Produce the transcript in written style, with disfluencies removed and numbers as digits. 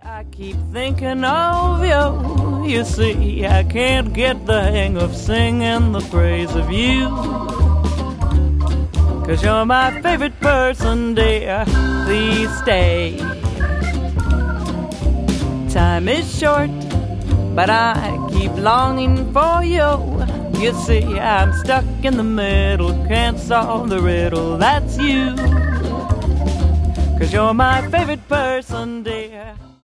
I keep thinking of you. You see, I can't get the hang of singing the praise of you. 'Cause you're my favorite person, dear. Please stay. Time is short, but I keep longing for you. You see, I'm stuck in the middle, can't solve the riddle, that's you. 'Cause you're my favorite person, dear.